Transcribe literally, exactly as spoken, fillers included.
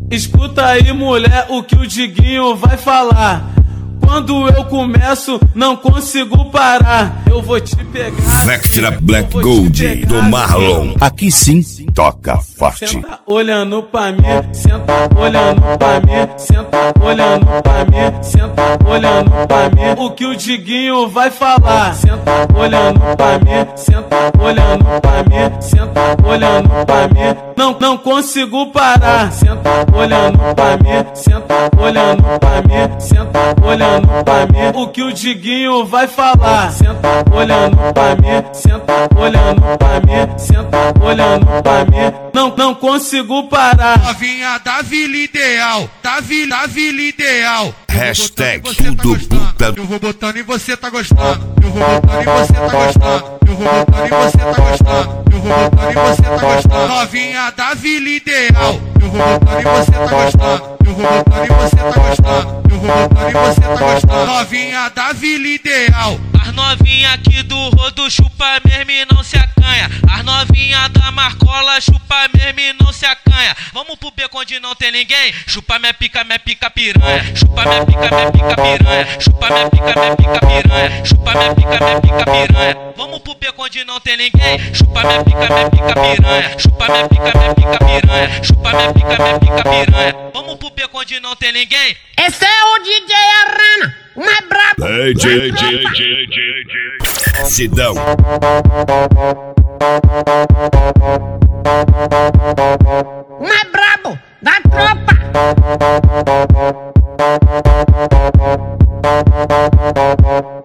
Escuta aí, mulher, o que o Diguinho vai falar. Quando eu começo, não consigo parar. Eu vou te pegar. Vectra Black Gold do Marlon. Aqui sim, toca forte. Senta olhando pra mim, senta olhando pra mim, senta olhando pra mim, senta olhando pra mim. O que o Diguinho vai falar? Senta olhando pra mim, senta olhando pra mim, senta olhando pra mim. Não, não consigo parar. Senta olhando pra mim, senta olhando pra mim, senta olhando pra mim. O que o Diguinho vai falar? Senta olhando pra mim, senta olhando pra mim, senta olhando pra mim. Não, não consigo parar. Novinha da Vila Ideal, da Vila, da Vila Ideal. Hashtag tudo puta. Eu vou botando e você tá gostando. Eu vou botando e você tá gostando. Eu vou botando e você tá gostando. Eu vou botando e você tá gostando. Novinha da Vila Ideal. Eu vou botando e você tá gostando. Eu vou botando e você tá gostando. Eu vou botando e você tá gostando. Novinha da Vila Ideal. As novinha aqui do rodo chupa mesmo e não se acanha. As novinha da Marcola chupa mesmo e não se acanha. Vamos pro beco onde não tem ninguém. Chupa minha pica, minha pica piranha. Chupa minha pica, minha pica piranha. Chupa minha pica, minha pica piranha. Chupa minha pica, minha pica piranha. Vamos pro beco onde não tem ninguém. Chupa minha pica, minha pica piranha. Chupa minha pica, minha pica piranha. Chupa minha pica, minha pica piranha. Vamos pro beco onde não tem ninguém. Esse é o D J Arana, o mais brabo. Hey, J, J, J, J, J. Sidão. O mais brabo da tropa. We'll be right back.